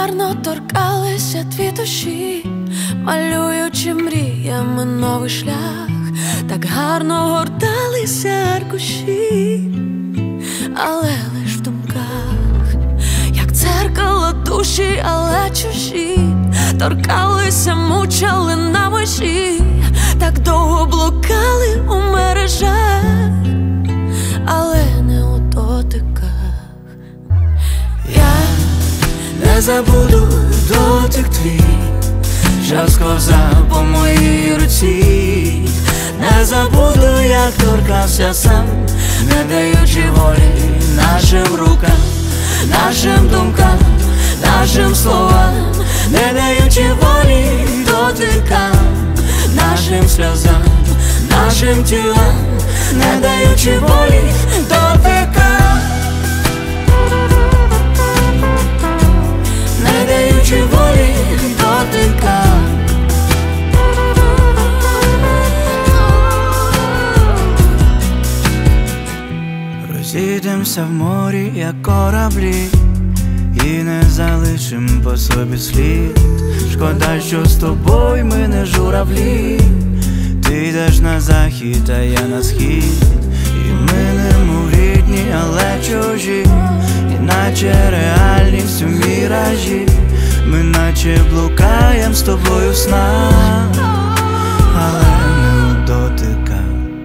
гарно торкалися тві душі, малюючи мріями новий шлях, так гарно горталися аркуші, але лиш в думках, як дзеркало душі, але чужі, торкалися, мучали на межі, так довго блукали у мережах, але не у дотиках. Я не забуду дотик твій, що сковзав по моїй руці. Не забуду, як торкався сам, не даючи волі нашим рукам, нашим думкам, нашим словам, не даючи волі дотикам, нашим сльозам, нашим тілам, не даючи волі дотикам, не даючи волі дотикам. Розійдемося в морі, як кораблі, і не залишим по собі слід. Шкода, що з тобою ми не журавлі. Ти йдеш на захід, а я на схід, і ми немов рідні, але чужі, іначе реальність у міражі. Ми наче блукаєм з тобою в снах, але не у дотиках.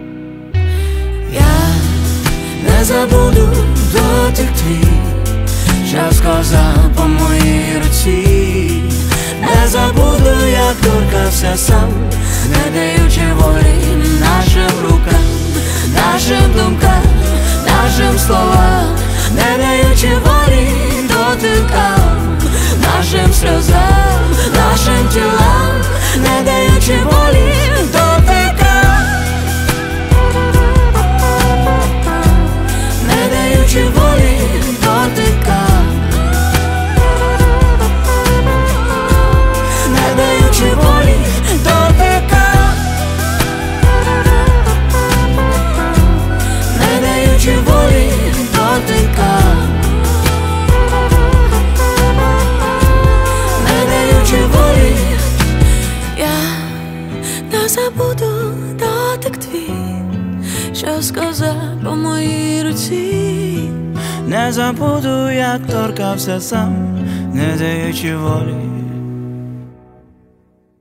Я не забуду дотик твій, що сковзав по моїй руці. Не забуду, як торкався сам, не даючи волі нашим рукам, нашим думкам, нашим словам, не даючи волі дотикам, нашим сльозам, нашим тілам, не даючи волі дотикам, не даючи волі дотикам, не даючи волі дотикам, не даючи волі дотикам, не даючи волі. Я не забуду дотик твій, що сковзав по моїй руці. Не забуду, як торкався сам, не даючи волі